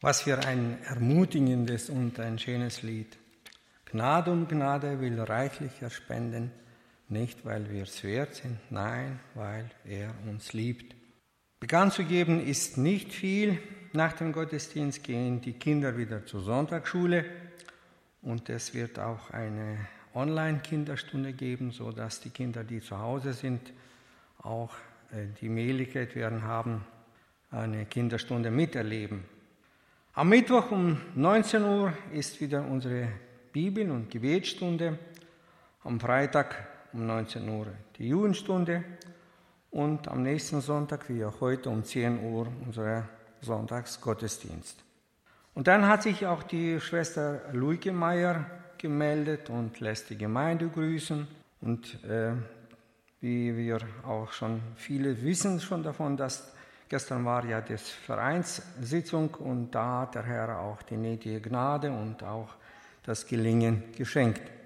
Was für ein ermutigendes und ein schönes Lied. Gnade um Gnade will reichlich erspenden, nicht weil wir es wert sind, nein, weil er uns liebt. Bekannt zu geben ist nicht viel. Nach dem Gottesdienst gehen die Kinder wieder zur Sonntagsschule und es wird auch eine Online-Kinderstunde geben, sodass die Kinder, die zu Hause sind, auch die Möglichkeit werden haben, eine Kinderstunde miterleben. Am Mittwoch um 19 Uhr ist wieder unsere Bibel- und Gebetsstunde. Am Freitag um 19 Uhr die Jugendstunde und am nächsten Sonntag, wie auch heute, um 10 Uhr unser Sonntagsgottesdienst. Und dann hat sich auch die Schwester Luike Meier gemeldet und lässt die Gemeinde grüßen. Und wie wir auch schon viele wissen schon davon, dass gestern war ja die Vereinssitzung und da hat der Herr auch die nötige Gnade und auch das Gelingen geschenkt.